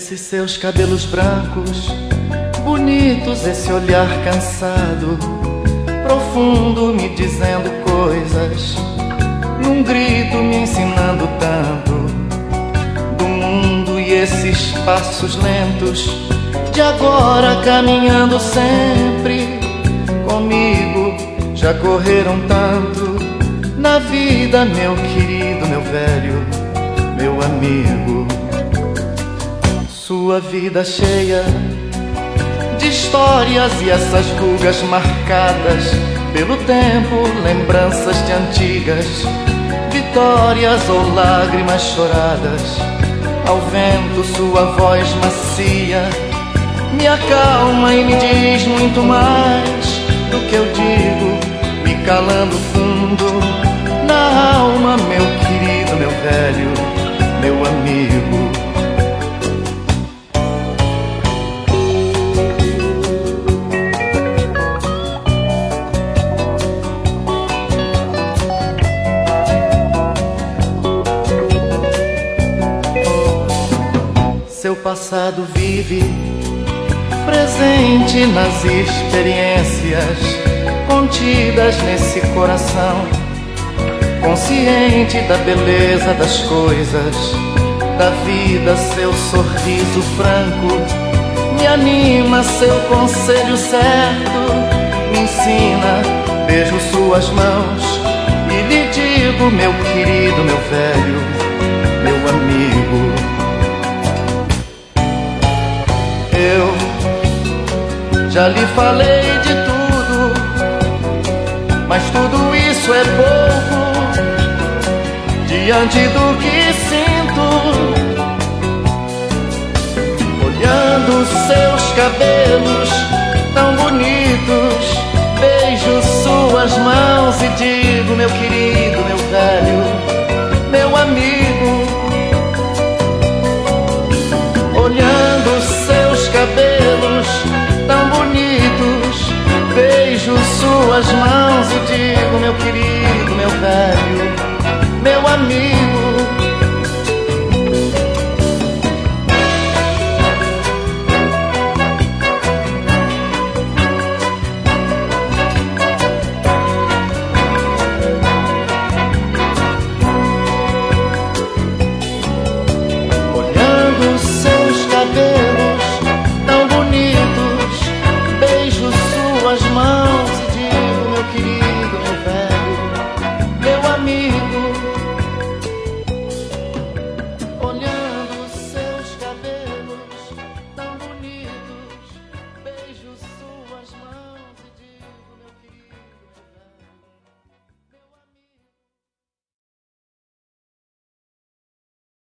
Esses seus cabelos brancos, bonitos, esse olhar cansado, profundo, me dizendo coisas, num grito me ensinando tanto do mundo. E esses passos lentos de agora caminhando sempre comigo, já correram tanto na vida, meu querido, meu velho, meu amigo. Sua vida cheia de histórias e essas rugas marcadas pelo tempo, lembranças de antigas vitórias ou lágrimas choradas. Ao vento sua voz macia me acalma e me diz muito mais do que eu digo, me calando fundo na alma, meu querido, meu velho, meu amigo. Seu passado vive presente nas experiências contidas nesse coração, consciente da beleza das coisas, da vida. Seu sorriso franco me anima, seu conselho certo me ensina. Beijo suas mãos e lhe digo, meu querido, meu velho, meu amigo. Eu já lhe falei de tudo, mas tudo isso é pouco diante do que sinto. Olhando seus cabelos tão bonitos, beijo suas mãos e digo, meu querido, meu velho, meu amigo. Olhando seus cabelos tão bonitos, beijo suas mãos e digo, meu querido, meu velho, meu amigo.